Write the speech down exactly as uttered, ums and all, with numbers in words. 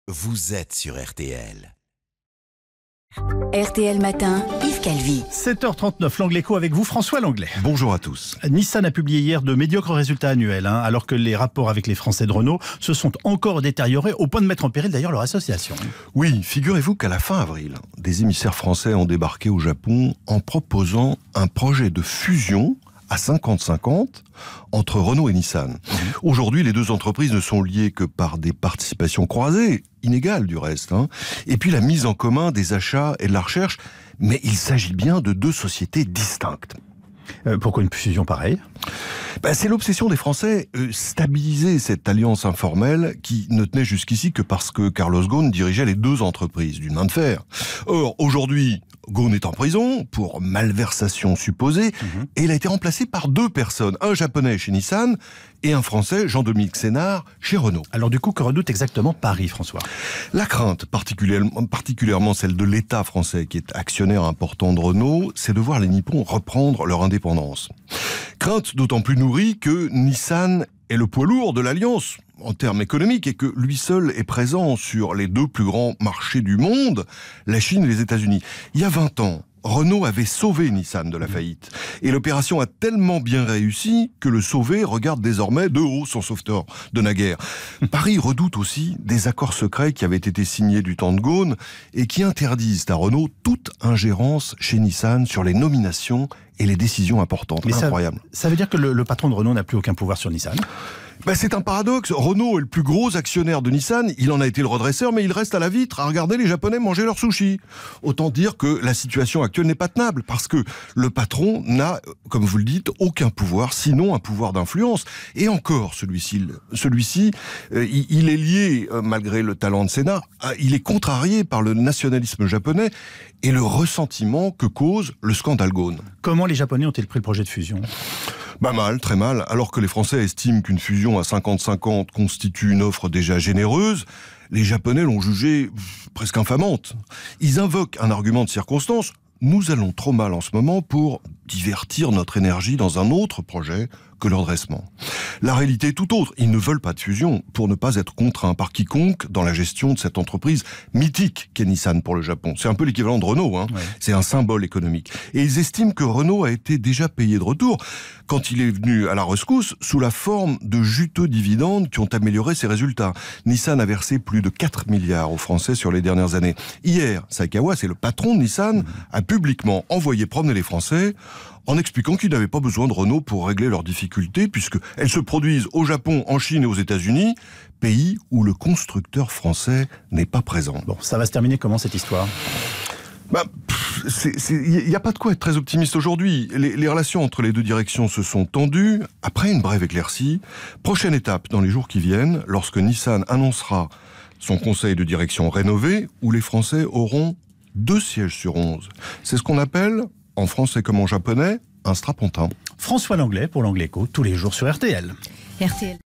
vous êtes sur R T L. R T L Matin, Yves Calvi. sept heures trente-neuf, l'Anglais Co avec vous, François Langlais. Bonjour à tous. Nissan a publié hier de médiocres résultats annuels, hein, alors que les rapports avec les Français de Renault se sont encore détériorés, au point de mettre en péril d'ailleurs leur association. Oui, figurez-vous qu'à la fin avril, des émissaires français ont débarqué au Japon en proposant un projet de fusion à cinquante cinquante entre Renault et Nissan. Mmh. Aujourd'hui, les deux entreprises ne sont liées que par des participations croisées, inégales du reste, hein, et puis la mise en commun des achats et de la recherche, mais il s'agit bien de deux sociétés distinctes. Euh, pourquoi une fusion pareille ? Ben, c'est l'obsession des Français, euh, stabiliser cette alliance informelle qui ne tenait jusqu'ici que parce que Carlos Ghosn dirigeait les deux entreprises d'une main de fer. Or, aujourd'hui, Ghosn est en prison pour malversation supposée, mmh. et il a été remplacé par deux personnes, un japonais chez Nissan et un français, Jean-Dominique Sénard, chez Renault. Alors du coup, que redoute exactement Paris, François ? La crainte, particulièrement, particulièrement celle de l'État français, qui est actionnaire important de Renault, c'est de voir les Nippons reprendre leur indépendance. Crainte d'autant plus nourrie que Nissan est le poids lourd de l'Alliance en termes économiques et que lui seul est présent sur les deux plus grands marchés du monde, la Chine et les États-Unis. Il y a vingt ans, Renault avait sauvé Nissan de la faillite. Et l'opération a tellement bien réussi que le sauvé regarde désormais de haut son sauveteur de naguère. Paris redoute aussi des accords secrets qui avaient été signés du temps de Ghosn et qui interdisent à Renault toute ingérence chez Nissan sur les nominations et les décisions importantes. Mais incroyable. Ça, ça veut dire que le, le patron de Renault n'a plus aucun pouvoir sur Nissan ? Ben c'est un paradoxe. Renault est le plus gros actionnaire de Nissan. Il en a été le redresseur, mais il reste à la vitre à regarder les Japonais manger leurs sushis. Autant dire que la situation actuelle n'est pas tenable, parce que le patron n'a, comme vous le dites, aucun pouvoir, sinon un pouvoir d'influence. Et encore, celui-ci, celui-ci, euh, il est lié, euh, malgré le talent de Sénard, euh, il est contrarié par le nationalisme japonais et le ressentiment que cause le scandale Ghosn. Comment les Japonais ont-ils pris le projet de fusion ? Bah mal, très mal. Alors que les Français estiment qu'une fusion à cinquante cinquante constitue une offre déjà généreuse, les Japonais l'ont jugée presque infamante. Ils invoquent un argument de circonstance. Nous allons trop mal en ce moment pour divertir notre énergie dans un autre projet que le redressement. La réalité est tout autre. Ils ne veulent pas de fusion pour ne pas être contraints par quiconque dans la gestion de cette entreprise mythique qu'est Nissan pour le Japon. C'est un peu l'équivalent de Renault, hein. Ouais. C'est un symbole économique. Et ils estiment que Renault a été déjà payé de retour quand il est venu à la rescousse sous la forme de juteux dividendes qui ont amélioré ses résultats. Nissan a versé plus de quatre milliards aux Français sur les dernières années. Hier, Saikawa, c'est le patron de Nissan, mmh. a publiquement envoyé promener les Français en expliquant qu'ils n'avaient pas besoin de Renault pour régler leurs difficultés, puisqu'elles se produisent au Japon, en Chine et aux États-Unis, pays où le constructeur français n'est pas présent. Bon, ça va se terminer comment cette histoire ? Bah, il n'y a pas de quoi être très optimiste aujourd'hui. Les, les relations entre les deux directions se sont tendues. Après une brève éclaircie, prochaine étape dans les jours qui viennent, lorsque Nissan annoncera son conseil de direction rénové, où les Français auront deux sièges sur onze. C'est ce qu'on appelle, en français comme en japonais, un strapontin. François Langlais pour l'Anglais Co, tous les jours sur R T L. R T L.